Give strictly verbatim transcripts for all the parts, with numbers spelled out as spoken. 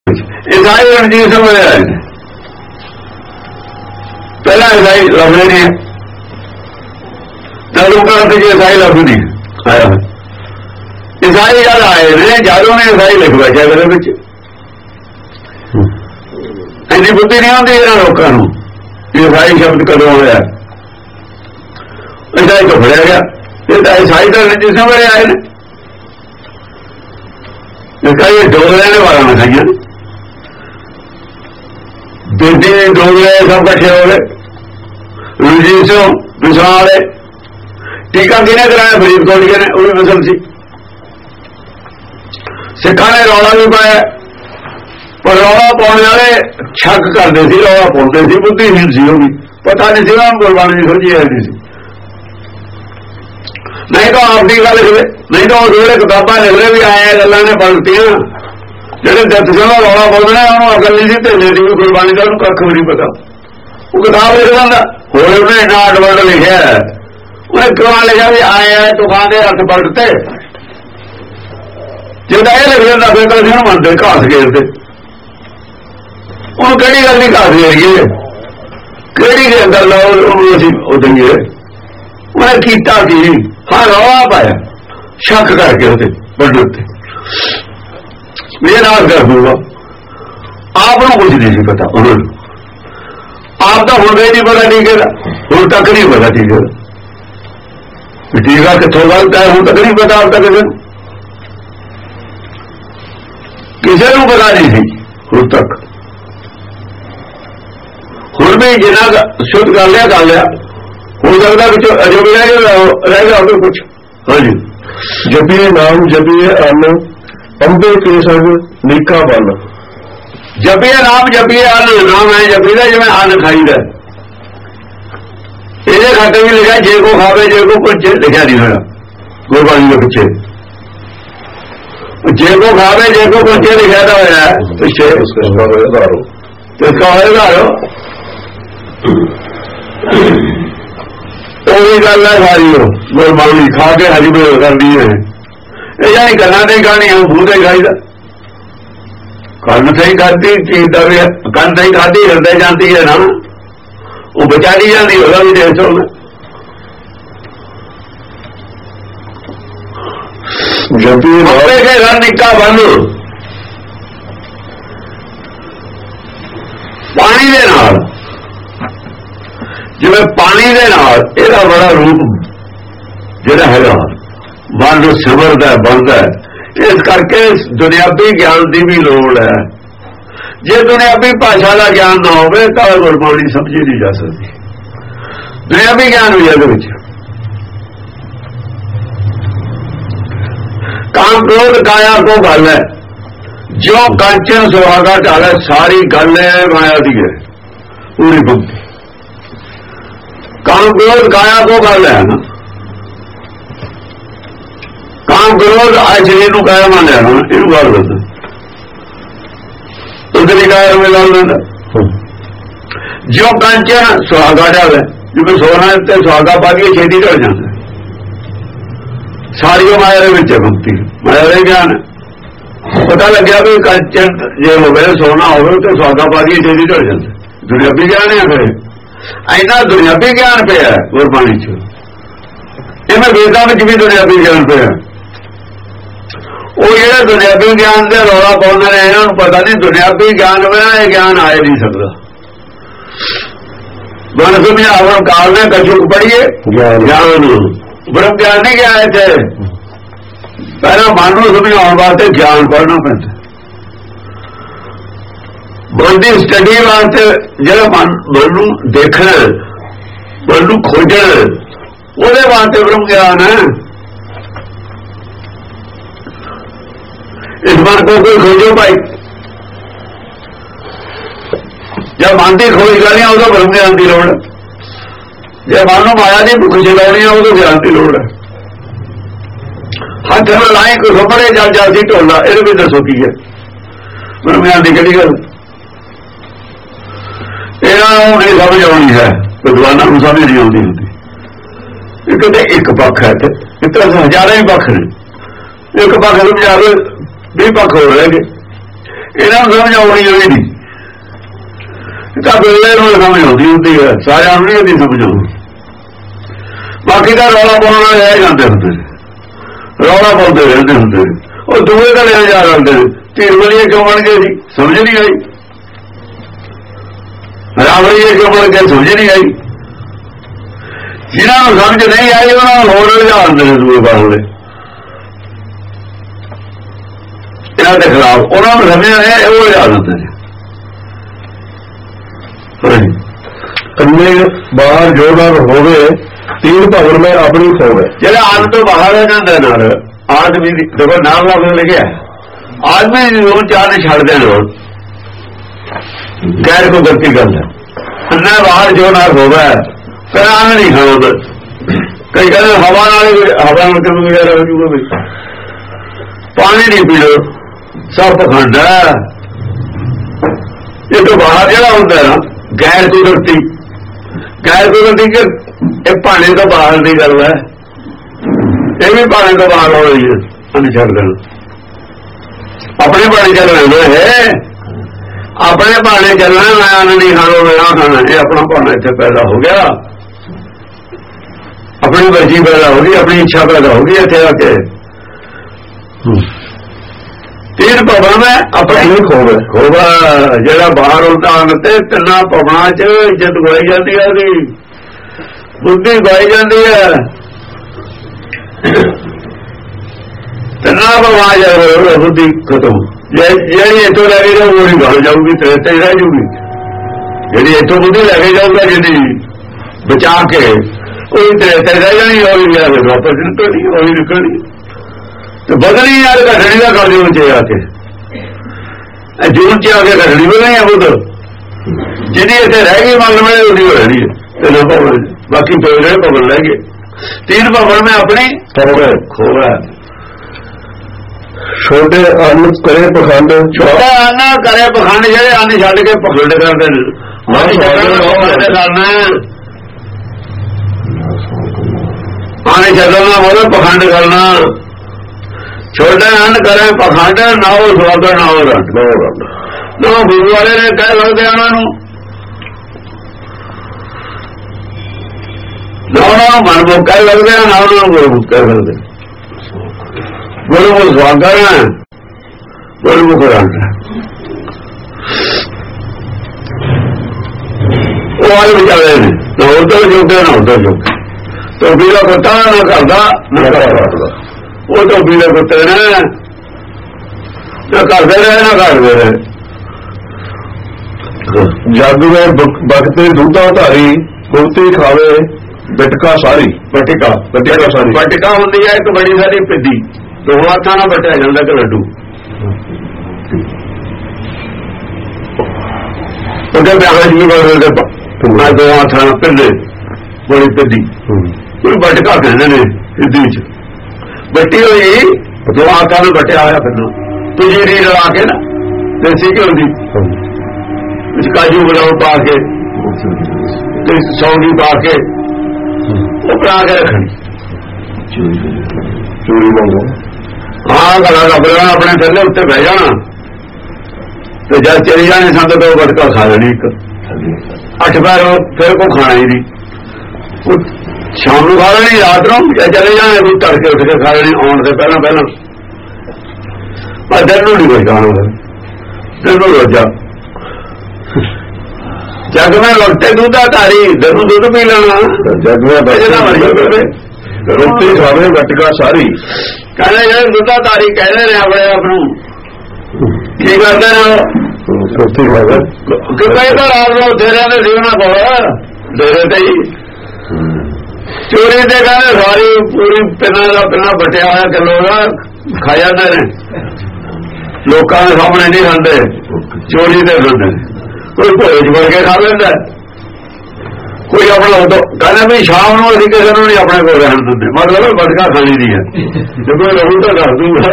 ईसाई रणजीत सिंह वाले आए पहला ईसाई लभे नहीं तलुका जी ईसाई लभ नहीं आया ईसाई जब आए ने जादू ने ईसाई लिख बैठा मेरे इन्नी बुद्धि नहीं आती इन्होंने लोगों को ईसाई शब्द कदों होया ईसाई तो फड़िया गया ईसाई तो रणजीत सिंह वाले आए ने ईसाई डोगरे ने वाला ना खाइया बेटे डोगरे सब कट्ठे हो गए रणजीत सिंह पिछड़ा वाले टीका किने कराया फरीदकोट के ने वही मसल सी सिखा ने रौला भी पाया पर रौला पाने वाले शक करते थे रौला पाते थे बुद्धिहीन सी भी पता नहीं सी गुरबाणी सोची है नहीं सी नहीं तो आपकी गल लिख ले नहीं तो उस वे किताबा लिख ले भी आए गल्लां ने पलटियां जेडे दत्त सिंह रौला पाते हैं उन्होंने अकल नहीं सी ढेले की गुरबाणी का उन्होंने कख भी नहीं पता वो किताब लिख दिंदा होर उन्हें इन्ना अडवर्ड लिखा उन्हें क्यों लिखा भी आए है तुफान के अर्थ पलटते जो यह लिख दिंदा फिर तो असं मनते घास घेरते उन्होंने कही गल नहीं घास घेरिए कि गल दईए उन्हें किया कि हाँ रौला पाया शक करके उसे पंडित मेरे नाल कर दूंगा आप कुछ नहीं पता उन्होंने आप तो हुण नहीं पता टीके का हुण तक नहीं पता टीके का टीका कितों गलत है हुण तक नहीं पता आप तक किसी को पता नहीं थी हुण तक हुण भी जिन्ना शुद्ध कर लिया कर लिया हो सकता कुछ अजो भी रह गया होगा कुछ। हाँ जी जपिए नाम जपिए अन्न अंबे के संग नीका बन जपिए नाम जपिए अन्न नाम है जपीदा जिवें अन्न खाईदा ये खाते भी लिखा जे को खावे जे को कुछ लिखा नहीं होगा गुरबाणी के पिछे जे को खावे जे को कुछ लिखा था होया पिछे इसका होएगा वही गल है सारी गुरबाणी खा के हरी बेल करनी है यही गल्लां नहीं खानी है मूँह से खाईदा कन्न से ही खाती चीज कन्न से ही खाती हृदय जाती है ना वो बचाली जाती होगा भी देश में जब के घर निक्का बन पानी दे नाल जिवें पानी दे नाल इहदा बड़ा रूप जिहड़ा हैगा मन सिमरदा बनदा इस करके दुनियावी ज्ञान की भी लोड़ है जे दुनियावी भाषा का ज्ञान ना होवे तो गुरबाणी समझी नहीं जा सकती दुनियावी ज्ञान भी है काम क्रोध काया को गल है जो कंचन सुहागा चाले सारी गल है माया दी है पूरी भक्ति काम क्रोध काया को गल है ना काम क्रोध आज शरीर को काया मान लिया ना इन गल दस उधरी काया में गल देना जो कंचन सुहागा चाले जिਵੇਂ सोना ते सुहागा पा के छेती ढल जाता सारी माया के भक्ति माया का ज्ञान पता लग्या भी कंचन जे हो सोना हो तो सुहागा पा के छेती ढल जाता दुनियावी ज्ञान है फिर इन्ना दुनियावी ज्ञान पे है गुरबाणी च इन्हें वेदां में भी दुनियावी ज्ञान पे है वो जो दुनियावी ज्ञान से रौला पाने ने इन्होंने पता नहीं दुनियावी ज्ञान बिना यह ज्ञान आ नहीं सकता मन समझावन काल ने कछुक पढ़िए ज्ञान ब्रह्म ज्ञान नहीं गया इतने पहला मन को समझाने वास्ते ज्ञान पढ़ना पैंदा मन की स्टडी वास्ते जो मन मन को देखना मन को खोजना वो वास्ते ब्रह्म ज्ञान है इस मन को कोई खोजो भाई जब मन की खोज करनी है उदो ब्रह्म ज्ञान की लोड़ है जब मन को माया की भुख जगानी है उदो ज्ञान की लोड़ है हाथ में लाई कोई खबरे जल जाती ढोला ये भी दसो की है ब्रह्म ज्ञान की कड़ी गल इन्हों नहीं समझ आनी है विद्वानों को समझ नहीं आती होती एक तो एक पक्ष है इतना हजारों ही पक्ष ने एक पक्ष समझा भी पक्ष हो रहे ਇਹਨਾਂ ਨੂੰ ਸਮਝ ਆਉਣੀ ਹੋਈ ਨਹੀਂ, ਤਾਂ ਵੇਲੇ ਨੂੰ ਸਮਝ ਆਉਂਦੀ ਹੁੰਦੀ ਹੈ, ਸਾਰਿਆਂ ਨੂੰ ਨਹੀਂ ਇਹਦੀ ਸਮਝ ਆਉਂਦੀ। ਬਾਕੀ ਤਾਂ ਰੌਲਾ ਪਾਉਣ ਵਾਲੇ ਰਹਿ ਜਾਂਦੇ ਹੁੰਦੇ, ਰੌਲਾ ਪਾਉਂਦੇ ਰਹਿੰਦੇ ਹੁੰਦੇ, ਉਹ ਦੂਏ ਤਾਂ ਲਿਆ ਜਾ ਰਹਿੰਦੇ ਨੇ। ਧੀਰ ਵਾਲੀਏ ਕਿਉਂ ਬਣ ਗਏ ਸੀ, ਸਮਝ ਨਹੀਂ ਆਈ। ਰਾਵੜੀਏ ਕਿਉਂ ਬਣ ਗਏ, ਸਮਝ ਨਹੀਂ ਆਈ। ਜਿਹਨਾਂ ਨੂੰ ਸਮਝ ਨਹੀਂ ਆਈ ਉਹਨਾਂ ਨੂੰ ਹੋਰ ਲਿਜਾ ਦਿੰਦੇ ਨੇ ਦੂਏ ਬਾਹਰਲੇ, ਇਹਨਾਂ ਦੇ ਖਿਲਾਫ। ਉਹਨਾਂ ਨੂੰ ਸਮਝ ਆਏ ਉਹ ਲਿਜਾ ਦਿੰਦੇ ਨੇ। ਕੰਨੇ ਬਾਹਰ ਜੋੜਾਂ ਹੋਵੇ ਤੀਨ ਭਵਨ ਮੈਂ ਆਪਣੀ ਖੋਵੇ। ਜਿਹੜਾ ਆਦਮ ਤੋਂ ਬਾਹਰ ਹੈ ਜਾਂਦਾ ਨਾਲ ਆਦਮੀ ਦੀ ਦੇਖੋ ਨਾਮ ਲੱਗ ਲਿਖਿਆ, ਆਦਮੀ ਨੂੰ ਚਾਰ ਛੱਡ ਦੇਣ ਗੈਰ ਕੋ ਗਲਤੀ ਕਰਦਾ। ਅੰਨਾ ਬਾਹਰ ਜੋ ਨਾਲ ਹੋਵੇ ਫਿਰ ਆਨ ਨਹੀਂ ਖਾਣਾ। ਕਈ ਕਹਿੰਦੇ ਹਵਾ ਨਾਲ ਹਵਾ ਨਾਲ ਕਿਵੇਂ ਗੁਜ਼ਾਰਾ ਹੋ ਜੂਗਾ ਬਈ, ਪਾਣੀ ਨਹੀਂ ਪੀਣਾ, ਸਭ ਪਖੰਡ ਹੈ। ਇਹ ਤੋਂ ਬਾਹਰ ਜਿਹੜਾ ਹੁੰਦਾ ਨਾ ਗੈਰ ਕੁਦਰਤੀ, ਗੈਰ ਕੁਦਰਤੀ ਕਿ ਇਹ ਭਾਣੇ ਤੋਂ ਬਾਹਰ ਦੀ ਗੱਲ ਹੈ, ਇਹ ਵੀ ਭਾਣੇ ਤੋਂ ਬਾਹਰ ਹੋ ਰਹੀ ਹੈ। ਅੰਨ ਛੱਡ ਦੇਣ, ਆਪਣੇ ਭਾਣੇ ਚੱਲ ਰਹਿਣਾ ਹੈ, ਆਪਣੇ ਭਾਣੇ ਚੱਲਣਾ। ਮੈਂ ਅੰਨ ਨਹੀਂ ਖਾਣਾ, ਮੈਂ ਨਾ ਖਾਣਾ, ਇਹ ਆਪਣਾ ਭਾਣਾ ਇੱਥੇ ਪੈਦਾ ਹੋ ਗਿਆ, ਆਪਣੀ ਮਰਜ਼ੀ ਪੈਦਾ ਹੋ ਗਈ, ਆਪਣੀ ਇੱਛਾ ਪੈਦਾ ਹੋ ਗਈ ਇੱਥੇ ਆ ਕੇ। ਤੀਨ ਭਵਨ ਮੈਂ ਆਪਣੀ ਖੋਵੇ ਖੋਵਾ, ਜਿਹੜਾ ਬਾਹਰ ਹੁੰਦਾ ਅੰਨ ਤੇ ਤਿੰਨਾਂ ਭਵਨਾਂ ਚ ਇੱਜ਼ਤ ਗਵਾਈ ਜਾਂਦੀ ਹੈ, ਉਹਦੀ ਬੁੱਧੀ ਗਵਾਈ ਜਾਂਦੀ ਹੈ। ਤਿੰਨਾਂ ਭਵਨਾਂ ਚ ਬੁੱਧੀ ਖਤਮ। ਜਿਹੜੀ ਇੱਥੋਂ ਲੈ ਕੇ ਜਾਊ ਉਹੀ ਗਲ ਜਾਊਗੀ, ਤੇ ਤੇ ਰਹਿ ਜਾਊਗੀ। ਜਿਹੜੀ ਇੱਥੋਂ ਬੁੱਧੀ ਲੈ ਕੇ ਜਾਊਗਾ ਜਿਹਦੀ ਬਚਾ ਕੇ, ਉਹੀ ਤੇ ਤੇ ਰਹਿ ਜਾਣੀ, ਉਹੀ ਵਾਪਸ ਨਿਕਲਣੀ, ਉਹੀ ਨਿਕਲਣੀ। ਤੇ ਬਦਲੀ ਯਾਰ ਘਟਣੀ ਦਾ ਕਰ ਦਿਓ ਚ ਆ ਕੇ, ਜੂਨ ਚ ਆ ਕੇ ਘਟਣੀ ਬਦਲੀ ਆ ਬੁੱਧ। ਜਿਹਦੀ ਇੱਥੇ ਰਹਿ ਗਈ ਮੰਨ ਲਵੇ ਉਹਦੀ ਹੋ ਰਹੀ ਹੈ। ਤੇ ਨਾ ਭਵਨ ਬਾਕੀ ਦੋ ਜਿਹੜੇ ਭਵਨ ਰਹਿ ਗਏ, ਤੀਨ ਭਵਨ ਮੈਂ ਆਪਣੀ ਖੋਵਾ। ਛੋਟੇ ਅੰਨ ਕਰੇ ਪਖੰਡ, ਛੋਟਾ ਅੰਨ ਕਰੇ ਪਖੰਡ, ਜਿਹੜੇ ਅੰਨ ਛੱਡ ਕੇ ਪਖੰਡ ਕਰਦੇ ਨੇ। ਅੰਨ ਛੱਡਣਾ ਮੋਰੇ ਪਖੰਡ ਕਰਨਾ। ਛੋਟੇ ਅੰਨ ਕਰੇ ਪਖੰਡ, ਨਾ ਉਹ ਸਵਾਗਤ ਨਾ ਉਹ ਰੰਡ। ਨਾ ਗੁਰੂ ਵਾਲੇ ਨੇ ਕਹਿ ਸਕਦੇ ਉਹਨਾਂ ਨੂੰ, ਨਾ ਉਹਨਾਂ ਨੂੰ ਮਨਮੁਖ ਕਹਿ ਸਕਦੇ, ਨਾ ਉਹਨਾਂ ਨੂੰ ਗੁਰਮੁਖ ਕਹਿ ਸਕਦੇ। ਗੁਰਮੁਖ ਸਵਾਗਤ ਹੈ, ਗੁਰਮੁਖ ਰੰਡ। ਉਹ ਆਏ ਵਿਚਾਰੇ ਨੇ, ਨਾ ਉੱਧਰ ਜੋਗੇ ਨਾ ਉੱਧਰ ਜੋਗੇ। ਧੋਬੀ ਦਾ ਕੁੱਤਾ ਨਾ ਕਰਦਾ ਨਾ ਕਰਦਾ, ਉਹ ਧੋਬੀ ਦੇ ਕੁੱਤੇ ਨੇ ਨਾ ਕਰਦੇ ਰਹੇ ਨਾ ਕਰਦੇ ਰਹੇ। ਜਗ ਵਿੱਚ ਬਖਤੇ ਦੁੱਧਾ ਧਾਰੀ, ਗੁਰਤੀ ਖਾਵੇ ਬਟਕਾ ਸਾਰੀ। ਬਟਕਾ ਬਟਕਾ ਸਾਰੀ ਬਟਕਾ ਹੁੰਦੀ ਹੈ ਇੱਕ ਬੜੀ ਸਾਰੀ ਪਿੱਦੀ, ਦੋ ਹੱਥਾਂ ਨਾਲ ਬਟਿਆ ਜਾਂਦਾ ਕਿ ਲੱਡੂ। ਉਹਦੇ ਵਿਆਹ ਜੀ ਬਦਲਦੇ ਮੈਂ ਦੋ ਹੱਥਾਂ ਨਾਲ ਪਿੱਲੇ ਬੜੀ ਪਿੱਦੀ, ਉਹ ਬਟਕਾ ਕਹਿੰਦੇ ਨੇ ਪਿੱਦੀ ਚ ਬੱਟੀ ਹੋਈ, ਦੋ ਹੱਥਾਂ ਨਾਲ ਬਟਿਆ ਹੋਇਆ ਫਿਰ ਤੁਜੀਰੀ ਰਲਾ ਕੇ ਨਾ ਦੇਸੀ ਘਿਓ ਦੀ, ਵਿੱਚ ਕਾਜੂ ਬਦਾਮ ਪਾ ਕੇ ਤੇ ਸੌਂਗੀ ਪਾ ਕੇ ਉਹ ਬਣਾ ਕੇ ਰੱਖਣੀ। ਚੋਰੀ ਮੰਗੋ ਹਾਂ ਗਲਾ ਰੱਬ ਲੈਣਾ, ਆਪਣੇ ਥੱਲੇ ਉੱਤੇ ਬਹਿ ਜਾਣਾ, ਤੇ ਜਦ ਚਲੀ ਜਾਣੀ ਸੰਦ ਤੋਂ ਬਟਕਾ ਖਾ ਲੈਣੀ ਇੱਕ ਅੱਠ ਪੈਰ, ਫਿਰ ਕੋ ਖਾਣਾ ਹੀ ਨਹੀਂ। ਸ਼ਾਮ ਨੂੰ ਖਾ ਲੈਣੀ, ਰਾਤ ਨੂੰ ਚਲੇ ਜਾਣੇ, ਕੋਈ ਤੜਕੇ ਉੱਠ ਕੇ ਖਾ ਲੈਣੀ ਆਉਣ ਦੇ ਪਹਿਲਾਂ ਪਹਿਲਾਂ। ਪਰ ਦਿਨ ਨੂੰ ਨਹੀਂ ਕੁਛ ਖਾਣਾ, ਦਿਨ ਨੂੰ ਰੋਜਾ। ਜਗ ਮੈਂ ਵਕਤੇ ਦੁੱਧਾ ਧਾਰੀ, ਦਿਨ ਨੂੰ ਦੁੱਧ ਪੀ ਲੈਣਾ। ਜਗ ਮੈਂ ਰੋਟੀ ਖਾਵੇ ਬਟਕਾ ਸਾਰੀ। ਕਹਿੰਦੇ ਜਿਹੜੇ ਦੁੱਧਾ ਧਾਰੀ ਕਹਿੰਦੇ ਨੇ ਆਪਣੇ ਆਪ ਨੂੰ, ਕੀ ਕਰਦੇ ਨੇ ਰੋਟੀ ਖਾਵੇ ਕਿ ਕਈ ਤਾਂ ਰਾਤ ਨੂੰ ਡੇਰਿਆਂ ਦੇ ਜੀਵਨਾ ਕੋਲ ਡੇਰੇ ਤੇ ਹੀ ਚੋਰੀ ਦੇ ਕਹਿੰਦੇ ਸਾਰੀ ਪੂਰੀ ਪਿੰਨਾਂ ਦਾ ਪਿੰਨਾ ਬਟਿਆ ਹੋਇਆ ਕਿਲੋ ਦਾ ਖਾ ਜਾਂਦੇ ਨੇ, ਲੋਕਾਂ ਦੇ ਸਾਹਮਣੇ ਨਹੀਂ ਖਾਂਦੇ, ਚੋਰੀ ਦੇ ਖਾਂਦੇ। ਕੋਈ ਭੋਜ ਵੜ ਕੇ ਖਾ ਲੈਂਦਾ, ਕੋਈ ਆਪਣਾ ਉਦੋਂ ਕਹਿੰਦਾ ਵੀ ਸ਼ਾਮ ਨੂੰ ਅਸੀਂ ਕਿਸੇ ਨੂੰ ਨਹੀਂ ਆਪਣੇ ਕੋਲ ਰਹਿਣ ਦਿੰਦੇ, ਮਤਲਬ ਬਟਕਾ ਖਾਣੀ ਦੀ ਹੈ। ਜੇ ਕੋਈ ਰਹੂ ਤਾਂ ਦੱਸ ਦੂਗਾ।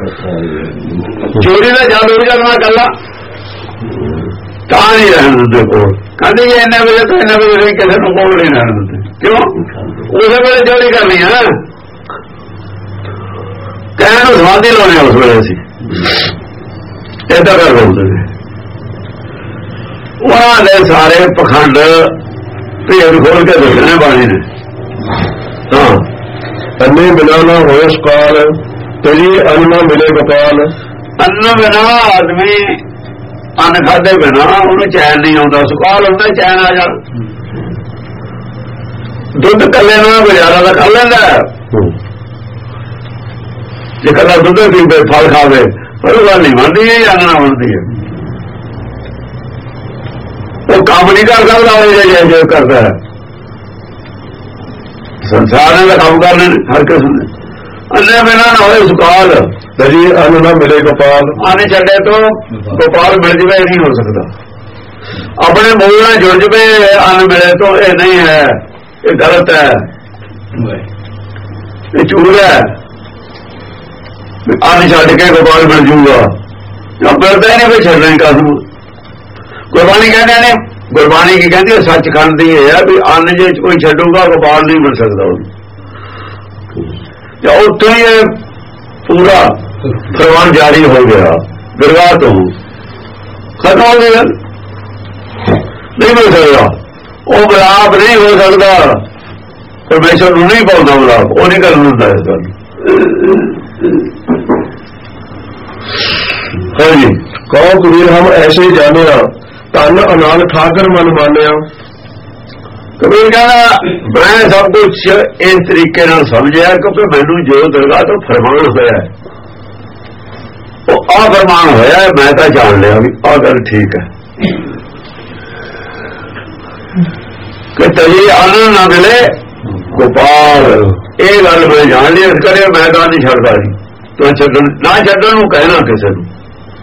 ਚੋਰੀ ਦਾ ਜਾਦੂ ਕਰਨਾ ਕੱਲਾ ਤਾਂ ਨਹੀਂ ਰਹਿਣ ਦਿੰਦੇ ਕੋਲ, ਕਹਿੰਦੇ ਜੀ ਇੰਨੇ ਵਜੇ ਤੋਂ ਇੰਨੇ ਵਜੇ ਅਸੀਂ ਕਿਸੇ ਨੂੰ ਕੋਲ ਨਹੀਂ ਰਹਿਣ ਦਿੰਦੇ। ਕਿਉਂ? ਉਸੇ ਵੇਲੇ ਚੋਰੀ ਕਰਨੀ ਹੈ, ਕਹਿਣ ਨੂੰ ਸਮਾਧੀ ਲਾਉਣੀ ਉਸ ਵੇਲੇ ਅਸੀਂ। ਏਦਾਂ ਕਰ ਬੋਲਦੇ ਨੇ। ਉਹਨਾਂ ਦੇ ਸਾਰੇ ਪਖੰਡ ਭੇਦ ਖੋਲ ਕੇ ਦੱਸਣੇ ਬਾਣੀ ਨੇ। ਹਾਂ, ਅੰਨੇ ਬਿਨਾਂ ਨਾ ਹੋਏ ਸੁਕਾਲ, ਤੇਰੀ ਅੰਨ ਨਾ ਮਿਲੇ ਗੋਪਾਲ। ਅੰਨ ਬਿਨਾਂ ਆਦਮੀ, ਅੰਨ ਖਾਦੇ ਬਿਨਾਂ ਉਹਨੂੰ ਚੈਨ ਨਹੀਂ ਆਉਂਦਾ। ਸੁਕਾਲ ਹੁੰਦਾ ਚੈਨ ਆ ਜਾਣ। ਦੁੱਧ ਕੱਲੇ ਨਾਲ ਗੁਜ਼ਾਰਾ ਦਾ ਕਰ ਲੈਂਦਾ, ਜੇ ਕੱਲਾ ਦੁੱਧ ਪੀਵੇ ਫਲ ਖਾਵੇ, ਪਰ ਉਹ ਗੱਲ ਨਹੀਂ ਬਣਦੀ ਹੈ, ਅੰਨ ਨਾ ਬਣਦੀ ਹੈ। ਉਹ ਕੰਮ ਨਹੀਂ ਕਰ ਸਕਦਾ, ਉਹ ਜੇ ਕਰਦਾ ਹੈ। ਸੰਸਾਰ ਦਾ ਕੰਮ ਕਰਨੇ ਹਰ ਕਿਸਮ ਦੇ। ਅੰਨੇ ਬਿਨਾਂ ਨਾ ਹੋਏ ਸੁਕਾਲ, ਤੇਰੀ ਅੰਨ ਨਾ ਮਿਲੇ ਗੋਪਾਲ। ਅੰਨ ਛੱਡੇ ਤੋਂ ਗੋਪਾਲ ਮਿਲ ਜਵੇ, ਨਹੀਂ ਹੋ ਸਕਦਾ। ਆਪਣੇ ਮੂਲ ਨਾਲ ਜੁੜ ਜਵੇ, ਅੰਨ ਮਿਲੇ ਤੋਂ ਇਹ ਨਹੀਂ ਹੈ, ਇਹ ਗਲਤ ਹੈ, ਇਹ ਝੂਠ ਹੈ। ਅੰਨ ਛੱਡ ਕੇ ਗੋਪਾਲ ਮਿਲ ਜੂਗਾ, ਜਾਂ ਮਿਲਦਾ ਹੀ ਨਹੀਂ ਫਿਰ ਛੱਡਣਾ ਹੀ ਕਦਮ। ਗੁਰਬਾਣੀ ਕਹਿੰਦੇ ਨੇ, ਗੁਰਬਾਣੀ ਕੀ ਕਹਿੰਦੀ ਹੈ? ਸੱਚਖੰਡ ਦੀ ਇਹ ਹੈ ਵੀ ਅੰਨ ਜੇ ਕੋਈ ਛੱਡੂਗਾ ਗੋਪਾਲ ਨਹੀਂ ਮਿਲ ਸਕਦਾ ਉਹਨੂੰ। ਜਾਂ ਉੱਥੋਂ ਹੀ ਇਹ ਪੂਰਾ ਫਰਮਾਨ ਜਾਰੀ ਹੋ ਗਿਆ, ਵਿਰਵਾਹ ਤੋਂ ਖਤਮ ਹੋ ਗਿਆ, ਨਹੀਂ ਮਿਲ ਸਕਦਾ। ਉਹ ਮਿਲਾਪ ਨਹੀਂ ਹੋ ਸਕਦਾ, ਪਰਮੇਸ਼ਰ ਨੂੰ ਨਹੀਂ ਪਾਉਂਦਾ ਮਿਲਾਪ, ਉਹ ਨਹੀਂ ਕਰਨ ਦਿੰਦਾ ਇਸ ਗੱਲ। ਹਾਂਜੀ, ਕਹੋ ਕਬੀਰ ਹਮ ਐਸੇ ਜਾਣਿਆ, ਧਨ ਅਨਾਲ ਠਾਕਰ ਮਨ ਮਾਨਿਆ। ਕਬੀਰ ਕਹਿੰਦਾ ਮੈਂ ਸਭ ਕੁਛ ਇਸ ਤਰੀਕੇ ਨਾਲ ਸਮਝਿਆ ਕਿਉਂਕਿ ਮੈਨੂੰ ਜੋ ਦਰਗਾਹ ਤੋਂ ਫਰਮਾਨ ਹੋਇਆ, ਉਹ ਆਹ ਫਰਮਾਨ ਹੋਇਆ, ਮੈਂ ਤਾਂ ਜਾਣ ਲਿਆ ਵੀ ਆਹ ਗੱਲ ਠੀਕ ਹੈ ਕਿ ਤੇਰੀ ਅੰਨ ਨਾ ਮਿਲੇ ਗੋਪਾਲ। ਇਹ ਗੱਲ ਮੈਂ ਜਾਣ ਲਈ ਕਰੇ, ਮੈਂ ਤਾਂ ਨਹੀਂ ਛੱਡਦਾ ਜੀ। ਤੂੰ ਛੱਡਣ ਨਾ ਛੱਡਣ ਨੂੰ ਕਹਿਣਾ ਕਿਸੇ ਨੂੰ,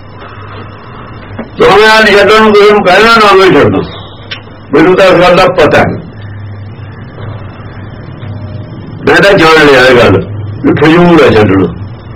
ਤੂੰ ਮੈਂ ਨਹੀਂ ਛੱਡਣ ਨੂੰ ਕਿਸੇ ਨੂੰ ਕਹਿਣਾ ਨਾ ਮੈਂ ਛੱਡਦਾ। ਮੈਨੂੰ ਤਾਂ ਇਸ ਗੱਲ ਦਾ ਪਤਾ ਹੈ, ਮੈਂ ਤਾਂ ਜਾਣ ਲਿਆ ਇਹ ਗੱਲ ਵੀ ਫਜ਼ੂਲ ਹੈ ਛੱਡਣਾ।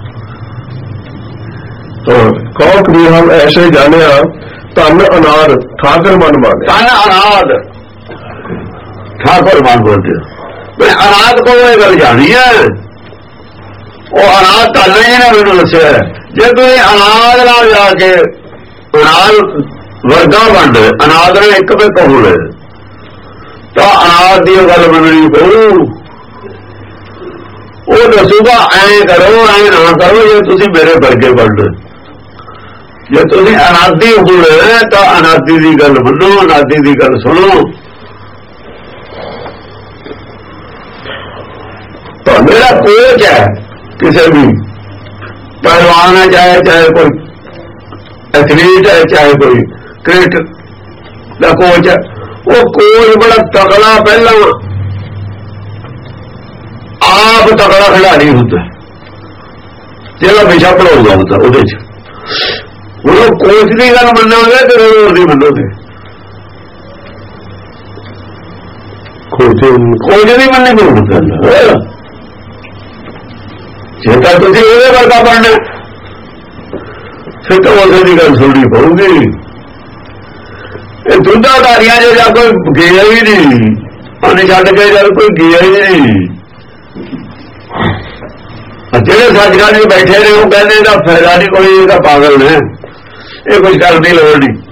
ਕਹੋ ਕਬੀਰ ਹਮ ਐਸੇ ਜਾਣਿਆ, ਧਨ ਅਨਾਦ ਠਾਕਰ ਮਨ ਮਾਨੇ। ਧਨ ਅਨਾਦ ਠਾਕੁਰ ਮਨ ਬੋਲਦੇ। ਮੈਂ ਅਨਾਦ ਕੋਲ ਇਹ ਗੱਲ ਜਾਣੀ ਹੈ, ਉਹ ਅਨਾਦ ਧਨ ਹੀ ਨੇ ਮੈਨੂੰ ਦੱਸਿਆ। ਜੇ ਤੁਸੀਂ ਅਨਾਦ ਨਾਲ ਜਾ ਕੇ ਅਨਾਦ ਵਰਗਾ ਵੰਡ, ਅਨਾਦ ਨੇ ਇੱਕ ਵੇ ਕਹੂਲ ਤਾਂ ਅਨਾਦ ਦੀ ਗੱਲ ਮੰਨਣੀ ਪਊ। ਉਹ ਦੱਸੂਗਾ ਐਂ ਕਰੋ ਐਂ ਨਾ ਕਰੋ, ਜੇ ਤੁਸੀਂ ਮੇਰੇ ਵਰਗੇ ਵੰਡ। ਜੇ ਤੁਸੀਂ ਅਨਾਦੀ ਹੋਣਾ ਤਾਂ ਅਨਾਦੀ ਦੀ ਗੱਲ ਮੰਨੋ, ਅਨਾਦੀ ਦੀ ਗੱਲ ਸੁਣੋ। ਤਾਂ ਮੇਰਾ ਕੋਚ ਹੈ, ਕਿਸੇ ਵੀ ਪਹਿਲਵਾਨ ਹੈ, ਚਾਹੇ ਚਾਹੇ ਕੋਈ ਐਥਲੀਟ ਹੈ, ਚਾਹੇ ਕੋਈ ਕ੍ਰਿਕਟ ਦਾ ਕੋਚ ਹੈ, ਉਹ ਕੋਚ ਬੜਾ ਤਕੜਾ, ਪਹਿਲਾਂ ਆਪ ਤਕੜਾ ਖਿਡਾਰੀ ਹੁੰਦਾ ਜਿਹੜਾ ਹਮੇਸ਼ਾ ਪੜਾਉਂਦਾ ਹੁੰਦਾ ਉਹਦੇ ਚ। ਉਹ ਕੋਚ ਦੀ ਗੱਲ ਮੰਨੋਗੇ ਤੇ ਹੋਰ ਦੀ ਮੰਨੋਗੇ, ਕੋਚ ਦੀ ਮੰਨੀ ਪਊ। ਜੇ ਤਾਂ ਤੁਸੀਂ ਉਹਦੇ ਵਰਗਾ ਬਣਨਾ ਫਿਰ ਤਾਂ ਉਹਦੇ ਦੀ ਗੱਲ ਸੁਣਨੀ ਪਊਗੀ। ਇਹ ਦੁੱਧਾਧਾਰੀਆਂ ਜੇ ਜਾਂ ਕੋਈ ਗਿਆ ਹੀ ਨਹੀਂ, ਉਹਨੇ ਛੱਡ ਕੇ ਜਦ ਕੋਈ ਗਿਆ ਹੀ ਨਹੀਂ। ਜਿਹੜੇ ਸੱਚਖੰਡ ਵਿੱਚ ਬੈਠੇ ਨੇ ਉਹ ਕਹਿੰਦੇ ਇਹਦਾ ਫਾਇਦਾ ਨਹੀਂ ਕੋਈ, ਇਹਦਾ ਪਾਗਲ ਨੇ, ਇਹ ਕੁਝ ਕਰਨ ਦੀ ਲੋੜ ਨਹੀਂ।